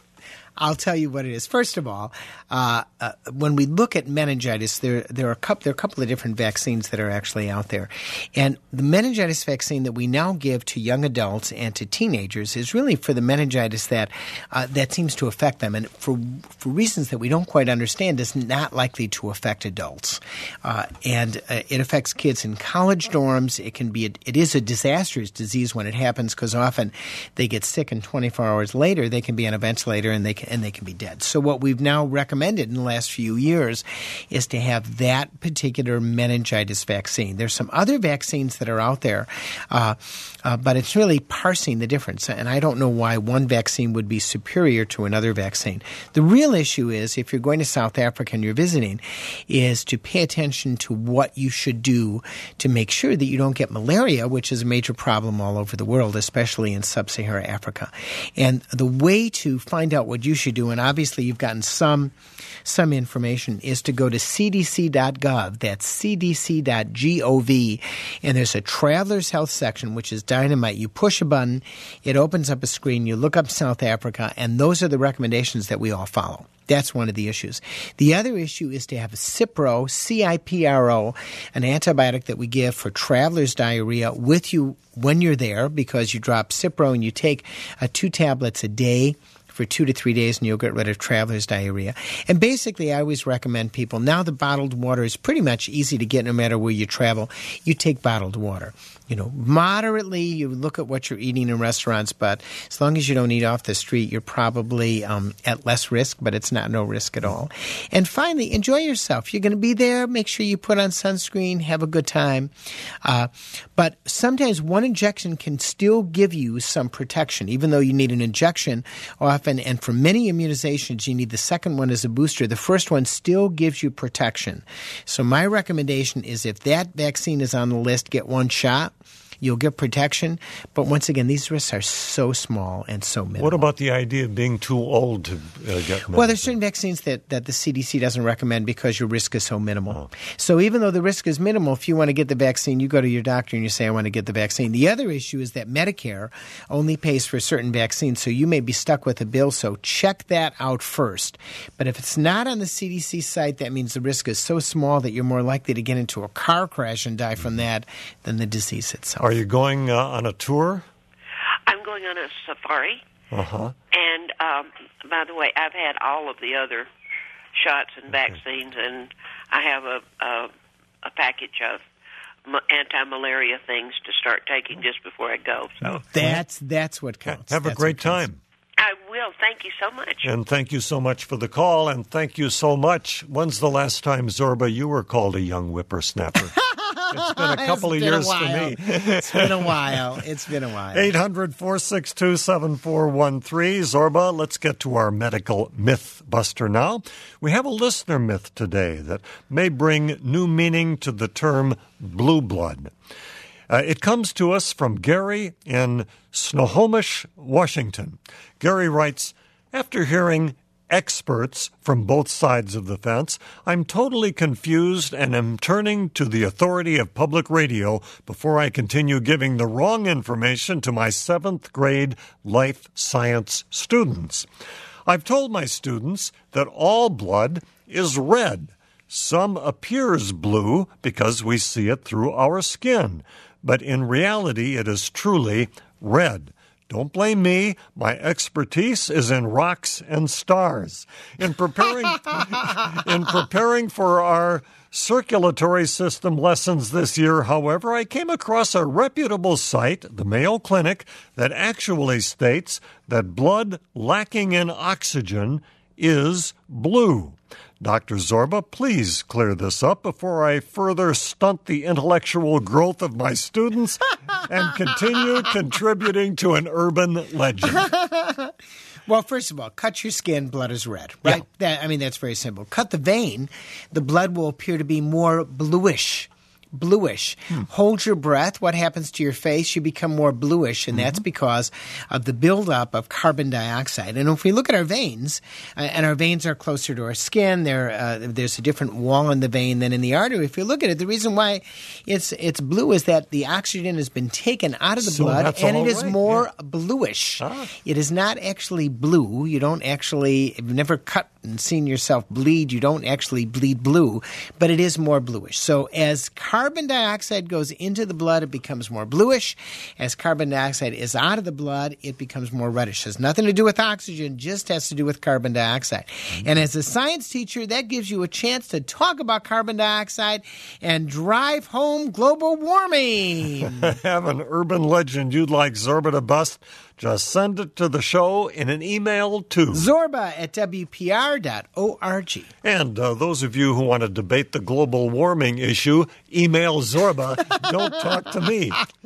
I'll tell you what it is. First of all, uh, uh, when we look at meningitis, there there are a couple there are a couple of different vaccines that are actually out there, and the meningitis vaccine that we now give to young adults and to teenagers is really for the meningitis that uh, that seems to affect them, and for for reasons that we don't quite understand, is not likely to affect adults, uh, and uh, it affects kids in college dorms. It can be a, it is a disastrous disease when it happens because often they get sick and twenty-four hours later they can be on a ventilator and they can and they can be dead. So what we've now recommended in the last few years is to have that particular meningitis vaccine. There's some other vaccines that are out there, uh, uh, but it's really parsing the difference. And I don't know why one vaccine would be superior to another vaccine. The real issue is, if you're going to South Africa and you're visiting, is to pay attention to what you should do to make sure that you don't get malaria, which is a major problem all over the world, especially in sub-Saharan Africa. And the way to find out what you should do, and obviously you've gotten some some information, is to go to c d c dot gov. That's c d c dot gov, and there's a traveler's health section, which is dynamite. You push a button, it opens up a screen, you look up South Africa, and those are the recommendations that we all follow. That's one of the issues. The other issue is to have a Cipro, C I P R O, an antibiotic that we give for traveler's diarrhea with you when you're there, because you drop Cipro and you take uh, two tablets a day for two to three days, and you'll get rid of traveler's diarrhea. And basically, I always recommend people, now the bottled water is pretty much easy to get no matter where you travel. You take bottled water. You know, moderately, you look at what you're eating in restaurants, but as long as you don't eat off the street, you're probably um, at less risk, but it's not no risk at all. And finally, enjoy yourself. You're going to be there. Make sure you put on sunscreen. Have a good time. Uh, but sometimes one injection can still give you some protection, even though you need an injection often. And for many immunizations, you need the second one as a booster. The first one still gives you protection. So my recommendation is, if that vaccine is on the list, get one shot. You'll get protection. But once again, these risks are so small and so minimal. What about the idea of being too old to uh, get medicine? Well, there's certain vaccines that, that the C D C doesn't recommend because your risk is so minimal. Oh. So even though the risk is minimal, if you want to get the vaccine, you go to your doctor and you say, I want to get the vaccine. The other issue is that Medicare only pays for certain vaccines, so you may be stuck with a bill. So check that out first. But if it's not on the C D C site, that means the risk is so small that you're more likely to get into a car crash and die from that than the disease itself. Are you going uh, on a tour? I'm going on a safari. Uh-huh. And, um, by the way, I've had all of the other shots and okay. vaccines, and I have a, a, a package of anti-malaria things to start taking just before I go. So that's that's what counts. Have that's a great time. I will. Thank you so much. And thank you so much for the call, and thank you so much. When's the last time, Zorba, you were called a young whippersnapper? It's been a couple it's of been years a while. for me. It's been a while. It's been a while. eight hundred, four six two, seven four one three. Zorba, let's get to our medical myth buster now. We have a listener myth today that may bring new meaning to the term blue blood. Uh, it comes to us from Gary in Snohomish, Washington. Gary writes, after hearing experts from both sides of the fence, I'm totally confused and am turning to the authority of public radio before I continue giving the wrong information to my seventh grade life science students. I've told my students that all blood is red. Some appears blue because we see it through our skin, but in reality it is truly red. Don't blame me. My expertise is in rocks and stars. In preparing, in preparing for our circulatory system lessons this year, however, I came across a reputable site, the Mayo Clinic, that actually states that blood lacking in oxygen is blue. Doctor Zorba, please clear this up before I further stunt the intellectual growth of my students and continue contributing to an urban legend. Well, first of all, cut your skin, blood is red, right? Yeah. That, I mean, that's very simple. Cut the vein, the blood will appear to be more bluish. Bluish. Hmm. Hold your breath. What happens to your face? You become more bluish, and mm-hmm. that's because of the buildup of carbon dioxide. And if we look at our veins, uh, and our veins are closer to our skin, there uh, there's a different wall in the vein than in the artery. If you look at it, the reason why it's it's blue is that the oxygen has been taken out of the so blood, and it is right. more yeah. bluish. Ah. It is not actually blue. You don't actually, if you've never cut and seen yourself bleed, you don't actually bleed blue, but it is more bluish. So as carbon dioxide goes into the blood, it becomes more bluish. As carbon dioxide is out of the blood, it becomes more reddish. It has nothing to do with oxygen, just has to do with carbon dioxide. Mm-hmm. And as a science teacher, that gives you a chance to talk about carbon dioxide and drive home global warming. Have an urban legend you'd like Zorba to bust? Just send it to the show in an email to Zorba at W P R dot org. And uh, those of you who want to debate the global warming issue, email Zorba. Don't talk to me.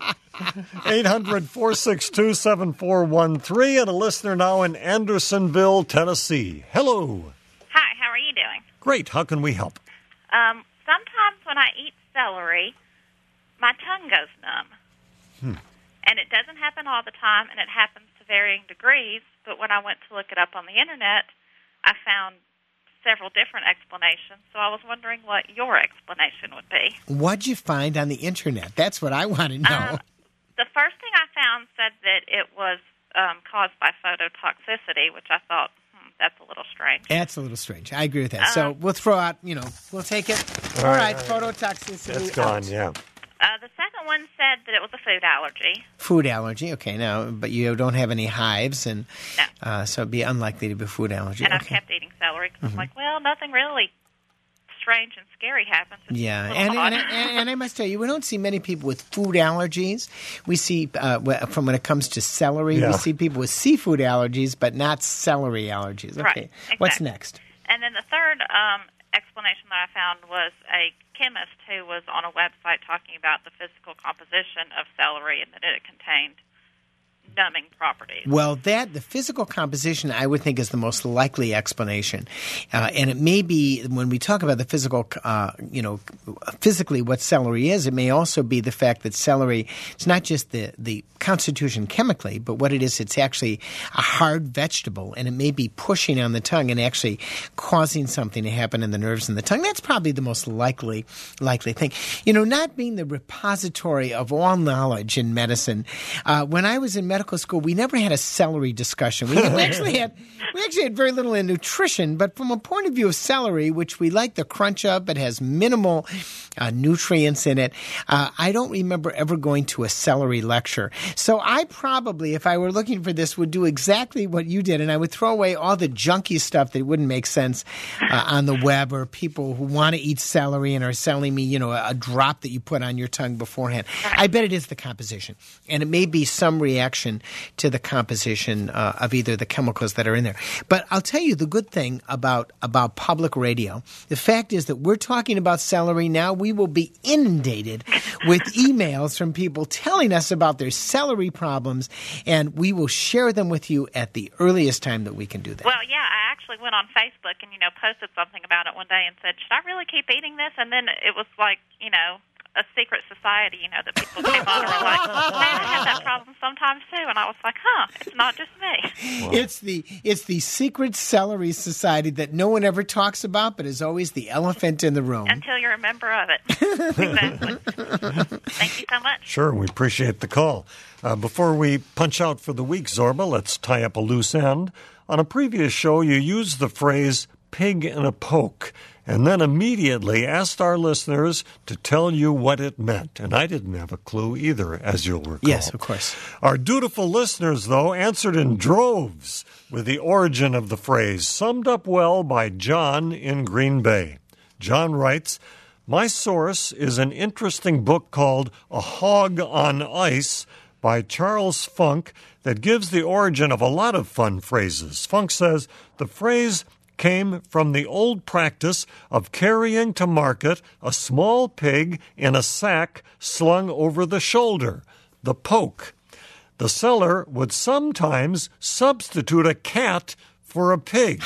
eight hundred, four six two, seven four one three and a listener now in Andersonville, Tennessee. Hello. Hi, how are you doing? Great. How can we help? Um, sometimes when I eat celery, my tongue goes numb. Hmm. And it doesn't happen all the time, and it happens to varying degrees. But when I went to look it up on the Internet, I found several different explanations. So I was wondering what your explanation would be. What'd you find on the Internet? That's what I want to know. Um, the first thing I found said that it was um, caused by phototoxicity, which I thought, hmm, that's a little strange. That's a little strange. I agree with that. Um, so we'll throw out, you know, we'll take it. All right, It's phototoxicity. gone, out. yeah. Uh, the second one said that it was a food allergy. Food allergy, okay. Now, but you don't have any hives, and No. uh, so it'd be unlikely to be food allergy. And okay. I kept eating celery because Mm-hmm. I'm like, well, nothing really strange and scary happens. It's Yeah, just a little and, odd. and, and, and I must tell you, we don't see many people with food allergies. We see, uh, wh- from when it comes to celery, Yeah. we see people with seafood allergies, but not celery allergies. Okay, Right, what's exactly. next? And then the third um, explanation that I found was a chemist who was on a website talking about the physical composition of celery and that it contained numbing properties. Well, that the physical composition, I would think, is the most likely explanation, uh, and it may be when we talk about the physical, uh, you know, physically what celery is. It may also be the fact that celery, it's not just the the constitution chemically, but what it is, it's actually a hard vegetable, and it may be pushing on the tongue and actually causing something to happen in the nerves in the tongue. That's probably the most likely likely thing. You know, not being the repository of all knowledge in medicine. Uh, when I was in medical school, we never had a celery discussion. We actually had we actually had very little in nutrition, but from a point of view of celery, which we like the crunch of, but has minimal uh, nutrients in it, uh, I don't remember ever going to a celery lecture. So I probably, if I were looking for this, would do exactly what you did, and I would throw away all the junky stuff that wouldn't make sense uh, on the web, or people who want to eat celery and are selling me, you know, a, a drop that you put on your tongue beforehand. I bet it is the composition, and it may be some reaction to the composition uh, of either the chemicals that are in there. But I'll tell you the good thing about, about public radio. The fact is that we're talking about celery now. We will be inundated with emails from people telling us about their celery problems, and we will share them with you at the earliest time that we can do that. Well, yeah, I actually went on Facebook and, you know, posted something about it one day and said, should I really keep eating this? And then it was like, you know, a secret society, you know, that people came on and were like, man, I have that problem sometimes too. And I was like, huh, it's not just me. Wow. It's the it's the secret celery society that no one ever talks about, but is always the elephant in the room. Until you're a member of it. Exactly. Thank you so much. Sure, we appreciate the call. Uh, before we punch out for the week, Zorba, let's tie up a loose end. On a previous show, you used the phrase pig in a poke, and then immediately asked our listeners to tell you what it meant. And I didn't have a clue either, as you'll recall. Yes, of course. Our dutiful listeners, though, answered in droves with the origin of the phrase, summed up well by John in Green Bay. John writes, my source is an interesting book called A Hog on Ice by Charles Funk that gives the origin of a lot of fun phrases. Funk says the phrase came from the old practice of carrying to market a small pig in a sack slung over the shoulder, the poke. The seller would sometimes substitute a cat for a pig.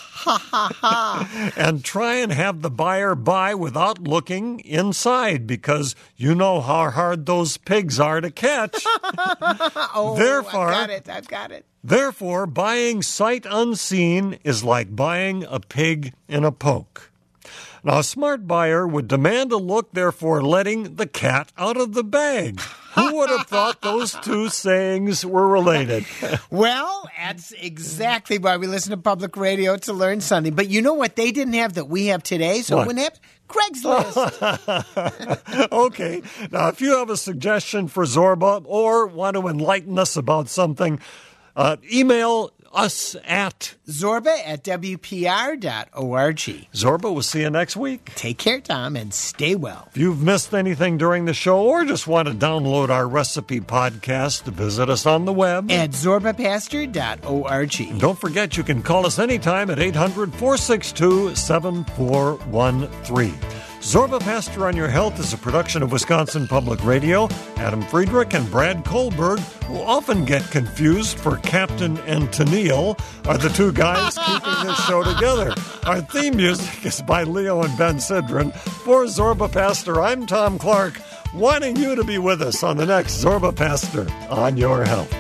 And try and have the buyer buy without looking inside, because you know how hard those pigs are to catch. oh, Therefore, I've got it, I've got it. Therefore, buying sight unseen is like buying a pig in a poke. Now, a smart buyer would demand a look, therefore letting the cat out of the bag. Who would have thought those two sayings were related? Well, that's exactly why we listen to public radio, to learn something. But you know what they didn't have that we have today? So what? When it Craigslist. Okay. Now, if you have a suggestion for Zorba or want to enlighten us about something, uh, email us at Zorba at W P R dot org. Zorba, we'll see you next week. Take care, Tom, and stay well. If you've missed anything during the show or just want to download our recipe podcast, visit us on the web at Zorba Pastor dot org. And don't forget, you can call us anytime at eight hundred, four six two, seven four one three. Zorba Pastor on Your Health is a production of Wisconsin Public Radio. Adam Friedrich and Brad Kohlberg, who often get confused for Captain and Tennille, are the two guys keeping this show together. Our theme music is by Leo and Ben Sidran. For Zorba Pastor, I'm Tom Clark, wanting you to be with us on the next Zorba Pastor on Your Health.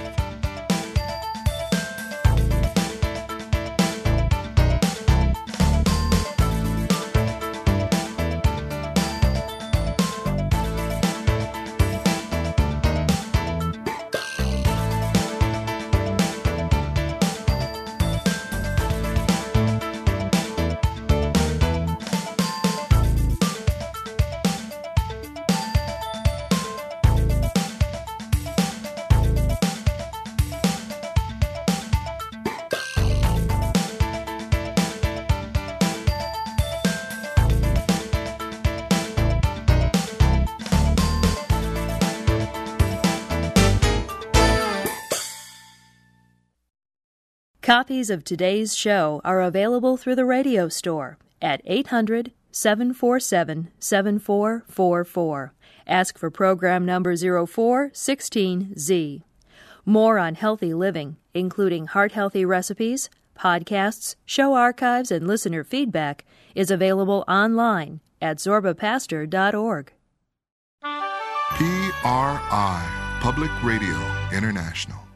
Copies of today's show are available through the radio store at eight hundred, seven four seven, seven four four four. Ask for program number zero four one six Z. More on healthy living, including heart-healthy recipes, podcasts, show archives, and listener feedback, is available online at Zorba Pastor dot org. P R I, Public Radio International.